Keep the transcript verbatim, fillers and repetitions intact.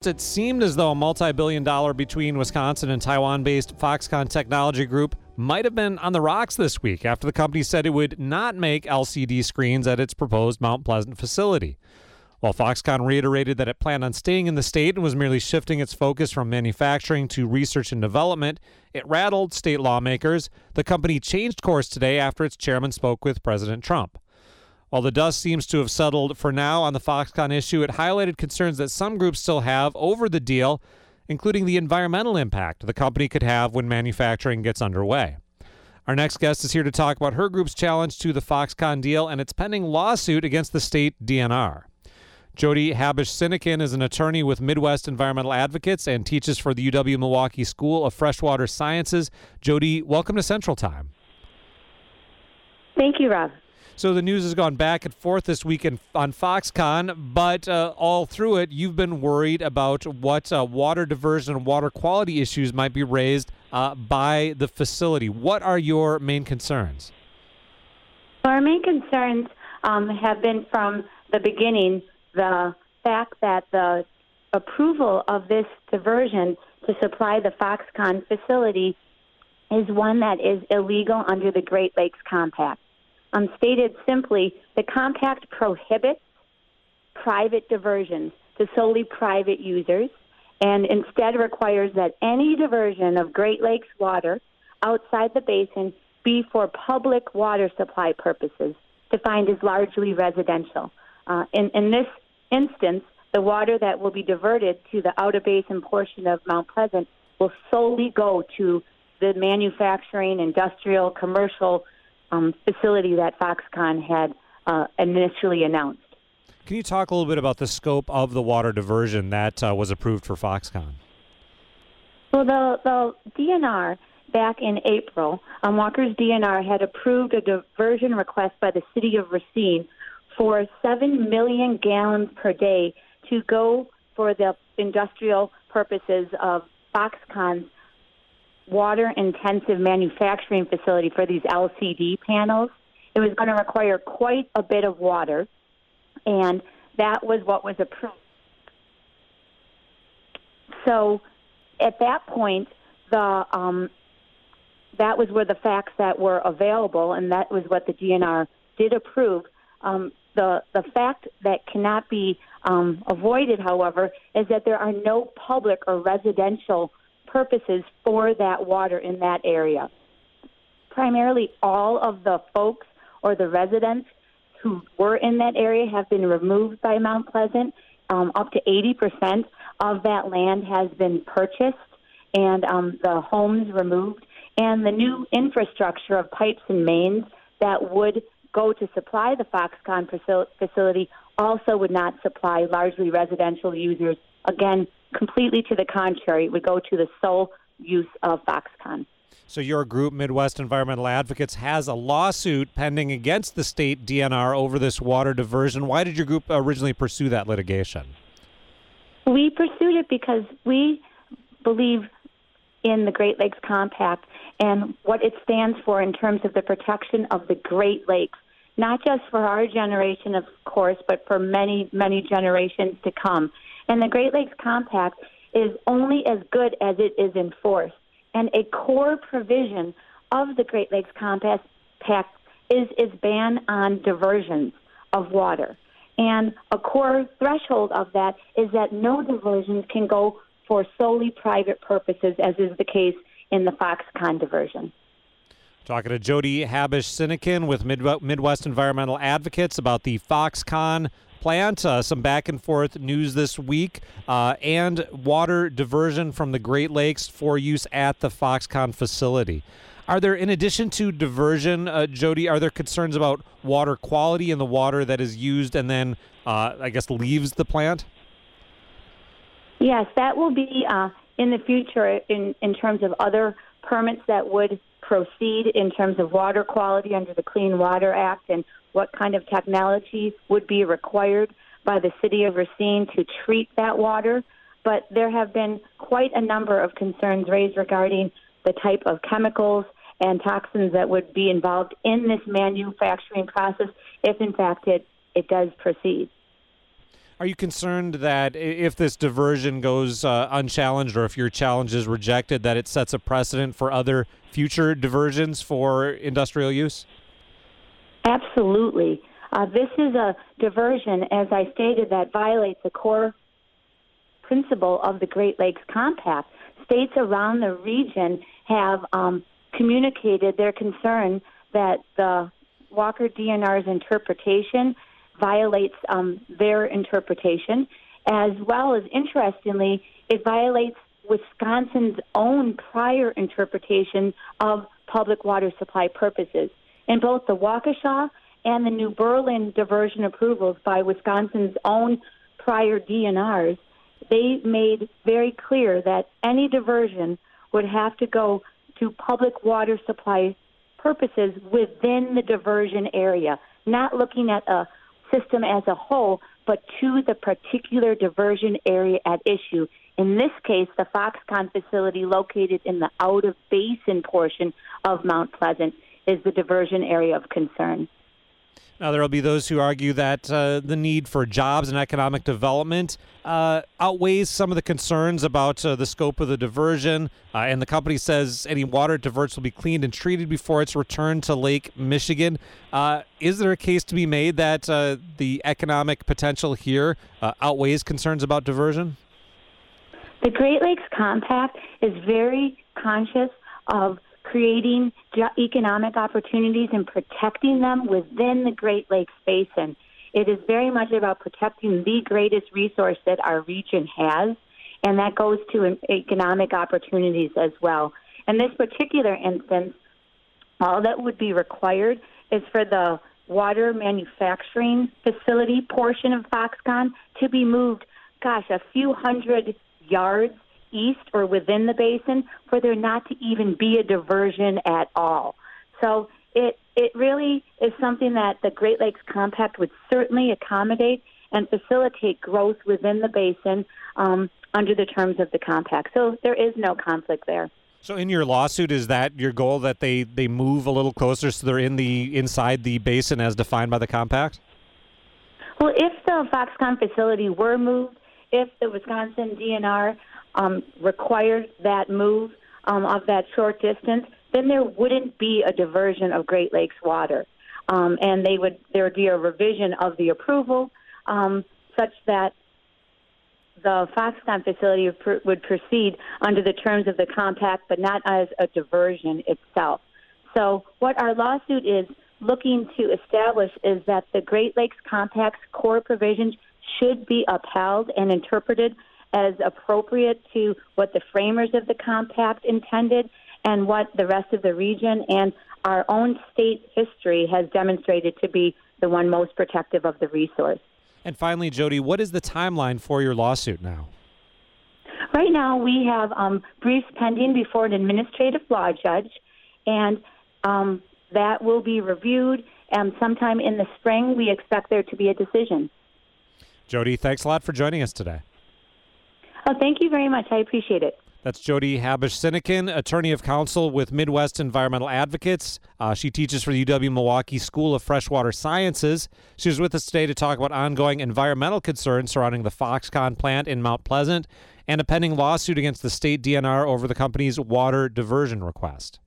First, it seemed as though a multi-billion dollar between Wisconsin and Taiwan-based Foxconn Technology Group might have been on the rocks this week after the company said it would not make L C D screens at its proposed Mount Pleasant facility. While Foxconn reiterated that it planned on staying in the state and was merely shifting its focus from manufacturing to research and development, it rattled state lawmakers. The company changed course today after its chairman spoke with President Trump. While the dust seems to have settled for now on the Foxconn issue, it highlighted concerns that some groups still have over the deal, including the environmental impact the company could have when manufacturing gets underway. Our next guest is here to talk about her group's challenge to the Foxconn deal and its pending lawsuit against the state D N R. Jody Habush-Sinykin is an attorney with Midwest Environmental Advocates and teaches for the U W-Milwaukee School of Freshwater Sciences. Jody, welcome to Central Time. Thank you, Rob. So the news has gone back and forth this weekend on Foxconn, but uh, all through it, you've been worried about what uh, water diversion and water quality issues might be raised uh, by the facility. What are your main concerns? Our main concerns um, have been from the beginning the fact that the approval of this diversion to supply the Foxconn facility is one that is illegal under the Great Lakes Compact. Um, stated simply, the compact prohibits private diversions to solely private users and instead requires that any diversion of Great Lakes water outside the basin be for public water supply purposes, defined as largely residential. Uh, in, in this instance, the water that will be diverted to the outer basin portion of Mount Pleasant will solely go to the manufacturing, industrial, commercial Um, facility that Foxconn had uh, initially announced. Can you talk a little bit about the scope of the water diversion that uh, was approved for Foxconn? Well, the, the D N R back in April, um, Walker's D N R had approved a diversion request by the city of Racine for seven million gallons per day to go for the industrial purposes of Foxconn's water-intensive manufacturing facility for these L C D panels. It was going to require quite a bit of water, and that was what was approved. So at that point, the um, that was where the facts that were available, and that was what the D N R did approve. Um, the, the fact that cannot be um, avoided, however, is that there are no public or residential purposes for that water in that area. Primarily all of the folks or the residents who were in that area have been removed by Mount Pleasant. Um, up to eighty percent of that land has been purchased and um, the homes removed. And the new infrastructure of pipes and mains that would go to supply the Foxconn facility also would not supply largely residential users. Again, completely to the contrary, it would go to the sole use of Foxconn. So your group, Midwest Environmental Advocates, has a lawsuit pending against the state D N R over this water diversion. Why did your group originally pursue that litigation? We pursued it because we believe in the Great Lakes Compact and what it stands for in terms of the protection of the Great Lakes, not just for our generation, of course, but for many, many generations to come. And the Great Lakes Compact is only as good as it is enforced. And a core provision of the Great Lakes Compact is its ban on diversions of water. And a core threshold of that is that no diversions can go for solely private purposes, as is the case in the Foxconn diversion. Talking to Jody Habush-Sinykin with Mid- Midwest Environmental Advocates about the Foxconn plant, uh, some back and forth news this week, uh, and water diversion from the Great Lakes for use at the Foxconn facility. Are there, in addition to diversion, uh, Jody, are there concerns about water quality in the water that is used and then, uh, I guess, leaves the plant? Yes, that will be uh, in the future in, in terms of other permits that would proceed in terms of water quality under the Clean Water Act and what kind of technology would be required by the city of Racine to treat that water. But there have been quite a number of concerns raised regarding the type of chemicals and toxins that would be involved in this manufacturing process if, in fact, it, it does proceed. Are you concerned that i- if this diversion goes uh, unchallenged, or if your challenge is rejected, that it sets a precedent for other future diversions for industrial use? Absolutely. Uh, this is a diversion, as I stated, that violates the core principle of the Great Lakes Compact. States around the region have um, communicated their concern that the Walker D N R's interpretation violates um, their interpretation, as well as, interestingly, it violates Wisconsin's own prior interpretation of public water supply purposes. In both the Waukesha and the New Berlin diversion approvals by Wisconsin's own prior D N Rs, they made very clear that any diversion would have to go to public water supply purposes within the diversion area, not looking at a system as a whole, but to the particular diversion area at issue. In this case, the Foxconn facility located in the out-of-basin portion of Mount Pleasant is the diversion area of concern. Now, there will be those who argue that uh, the need for jobs and economic development uh, outweighs some of the concerns about uh, the scope of the diversion. Uh, and the company says any water it diverts will be cleaned and treated before it's returned to Lake Michigan. Uh, is there a case to be made that uh, the economic potential here uh, outweighs concerns about diversion? The Great Lakes Compact is very conscious of creating economic opportunities and protecting them within the Great Lakes Basin. It is very much about protecting the greatest resource that our region has, and that goes to economic opportunities as well. In this particular instance, all that would be required is for the water manufacturing facility portion of Foxconn to be moved, gosh, a few hundred yards east or within the basin for there not to even be a diversion at all. So it it really is something that the Great Lakes Compact would certainly accommodate and facilitate growth within the basin um, under the terms of the compact. So there is no conflict there. So in your lawsuit, is that your goal, that they, they move a little closer so they're in the inside the basin as defined by the compact? Well, if the Foxconn facility were moved, if the Wisconsin D N R um, required that move um, of that short distance, then there wouldn't be a diversion of Great Lakes water, um, and they would there would be a revision of the approval um, such that the Foxconn facility would proceed under the terms of the compact, but not as a diversion itself. So what our lawsuit is looking to establish is that the Great Lakes Compact's core provisions should be upheld and interpreted as appropriate to what the framers of the compact intended and what the rest of the region and our own state history has demonstrated to be the one most protective of the resource. And finally, Jody, what is the timeline for your lawsuit now? Right now, we have um, briefs pending before an administrative law judge, and um, that will be reviewed. And sometime in the spring, we expect there to be a decision. Jody, thanks a lot for joining us today. Oh, thank you very much. I appreciate it. That's Jody Habush-Sinekin, attorney of counsel with Midwest Environmental Advocates. Uh, she teaches for the U W-Milwaukee School of Freshwater Sciences. She was with us today to talk about ongoing environmental concerns surrounding the Foxconn plant in Mount Pleasant and a pending lawsuit against the state D N R over the company's water diversion request.